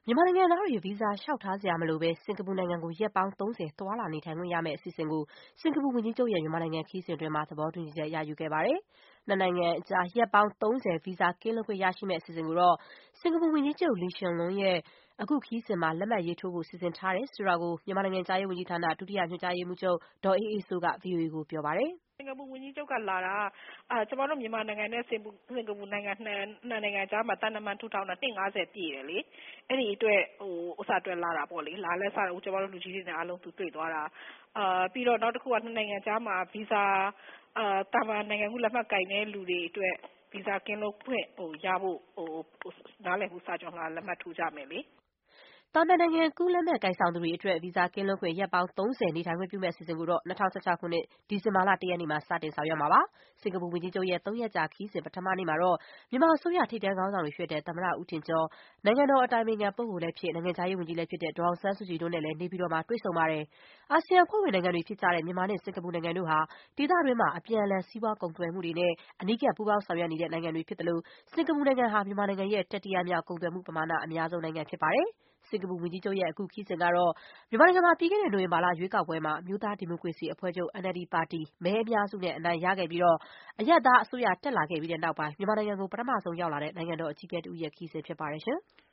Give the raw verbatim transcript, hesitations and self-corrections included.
မြန်မာနိုင်ငံသားတွေဗီဇာလျှောက်ထားစရာမလိုဘဲစင်ကာပူနိုင်ငံကိုရက်ပေါင်းသုံးဆယ်သွားလာနေထိုင်ခွင့်ရမယ့်အစီအစဉ်ကိုစင်ကာပူဝန်ကြီးချုပ်ရဲ့မြန်မာနိုင်ငံခရီးစဉ်အတွင်းသဘောတူညီချက်ရယူခဲ့ပါတယ်။နှစ်နိုင်ငံအကြားရက်ပေါင်းသုံးဆယ်ဗီဇာကင်းလွတ်ခွင့်ရရှိမယ့်အစီအစဉ်ကိုတော့စင်ကာပူဝန်ကြီးချုပ် Lee Hsien Loong ရဲ့အခုခရီးစဉ်မှာလက်မှတ်ရေးထိုးဖို့စီစဉ်ထားတယ်ဆိုတာကိုမြန်မာနိုင်ငံခြားရေးဝန်ကြီးဌာနဒုတိယညွှန်ကြားရေးမှူးချုပ်ဒေါ်အေးအေးစိုးက ဗွီအိုအေကိုပြောပါတယ်။ "စင်ကာပူဝန်ကြီးချုပ်ကလာတာကျမတို့မြန်မာနိုင်ငံနဲ့စင်ကာပူနိုင်ငံနှစ်နိုင်ငံကြားမှာသံတမန်ထူထောင်တာနှစ်၅၀ပြည့်တယ်လေ။အဲ့ဒီအတွက်ဟိုဥစ္စာအတွက်လာတာပေါ့လေ။လာလဲစတော့ကျမတို့လူကြီးတွေနဲ့အားလုံးသူတွေ့သွားတာ။အာပြီးတော့နောက်တစ်ခုကနှစ်နိုင်ငံကြားမှာဗီဇာအာတာမန်နိုင်ငံမှုလက်မှတ်ကိုင်တဲ့လူတွေအတွက်ဗီဇာကင်းလွတ်ခွင့်ဟိုရဖို့ဟိုနားလည်မှုစာချွန်လွှာလက်မှတ်ထိုးကြမယ်လေ။သာမန်နိုင်ငံကူးလက်မှတ်ကိုင်ဆောင်သူတွေအတွက်ဗီဇာကင်းလွတ်ခွင့်ရက်ပေါင်းသုံးဆယ်နေထိုင်ခွင့်ပြုမယ့်အစီအစဉ်ကိုတော့၂၀၁၆ခုနှစ်ဒီဇင်ဘာလတရက်နေ့မှာစတင်ဆောင်ရွက်မှာပါ။စင်ကာပူဝန်ကြီးချုပ်ရဲ့သုံးရက်ကြာခရီးစဉ်ပထမနေ့မှာတော့မြန်မာအစိုးရထိပ်တန်းခေါင်းဆောင်တွေဖြစ်တဲ့သမ္မတဦးထင်ကျော်၊နိုင်ငံတော်အတိုင်ပင်ခံပုဂ္ဂိုလ်လည်းဖြစ်နိုင်ငံခြားရေးဝန်ကြီးလည်းဖြစ်တဲ့ဒေါ်အောင်ဆန်းစုကြည်တို့နဲ့လည်းနေပြည်တော်မှာတွေ့ဆုံပါတယ်။အာဆီယံအဖွဲ့ဝင်နိုင်ငံတွေဖြစ်ကြတဲ့မြန်မာနဲ့စင်ကာပူနိုင်ငံတို့ဟာဒေသတွင်းမှာအပြန်အလှန်စီးပွားကုန်သွယ်မှုတွေနဲ့အနီးကပ်ပူးပေါင်းဆောင်ရွက်နေတဲ့နိုင်ငံတွေဖြစ်သလိုစင်ကာပူနိုင်ငံဟာမြန်မာနိုင်ငံရဲ့တတိယမြောက်ကုန်သွယ်မှုပမာဏအများဆုံးနိုင်ငံဖြစ်ပါတယ်။စင်ကာပူဝန်ကြီးချုပ်ရဲ့အခုခရီးစဉ်ကတော့မြန်မာနိုင်ငံမှာပြီးခဲ့တဲ့နိုဝင်ဘာလရွေးကောက်ပွဲမှာအမျိုးသားဒီမိုကရေစီအဖွဲ့ချုပ် အန်အယ်လ်ဒီ ပါတီမဲအများစုနဲ့အနိုင်ရခဲ့ပြီးအရပ်သားအစိုးရတက်လာခဲ့ပြီးနောက်ပိုင်းမြန်မာနိုင်ငံကိုပထမဆုံးရောက်လာတဲ့နိုင်ငံတော်အကြီးအကဲတဦးရဲ့ခရီးစဉ်ဖြစ်ပါတယ်ရှင်။